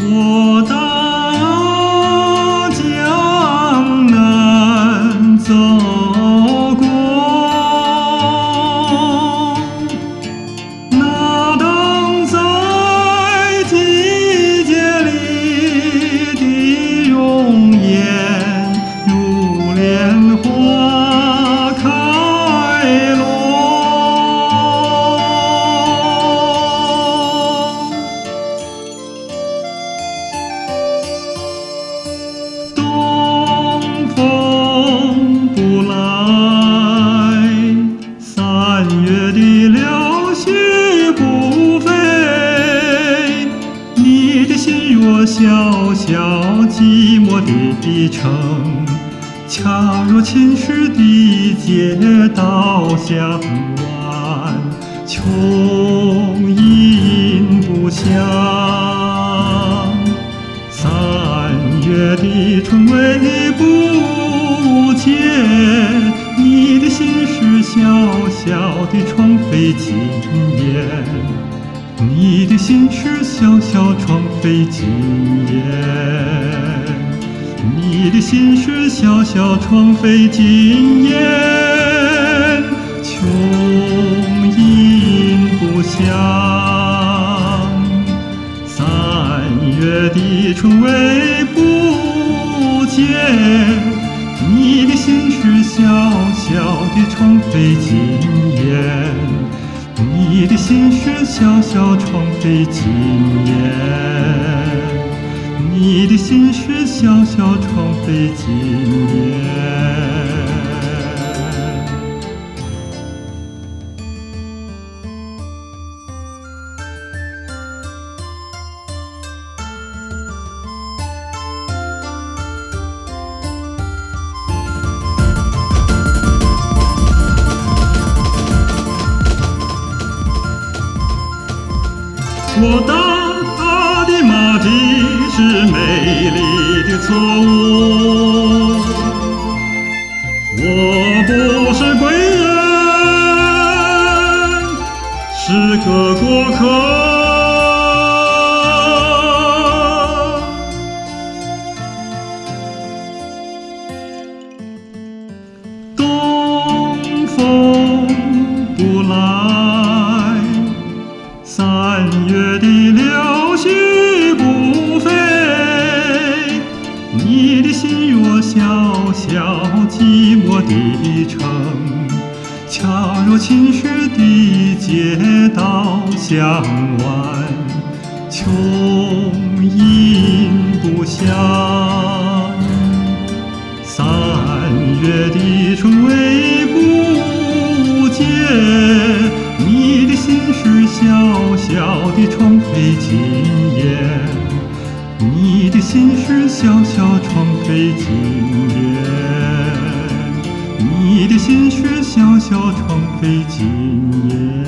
我大江南走过，那等在季节里的容颜，如莲花开落。东风不来，3月的柳絮不飞，你的心若小小寂寞的城，恰若青石的街道向晚，琼音不响。3月的春微不见，你的心事小小的窗飞惊艳，你的心事小小窗飞惊艳，你的心事小小窗飞惊艳，琼音不响。3月的春微不见，你的心事小小的窗飞惊艳，你的心事小小窗飞惊艳，你的心事小小窗飞惊艳。我大的马蹄是美丽的错误，我不是贵人，是个过客。东风不来，3月的柳絮不飞，你的心若小小寂寞的城，恰若青石的街道向晚，琼音不响。3月的春微不见，你的心事小小的窗飞惊艳，你的心事小小窗飞惊艳，你的心事小小窗飞惊艳。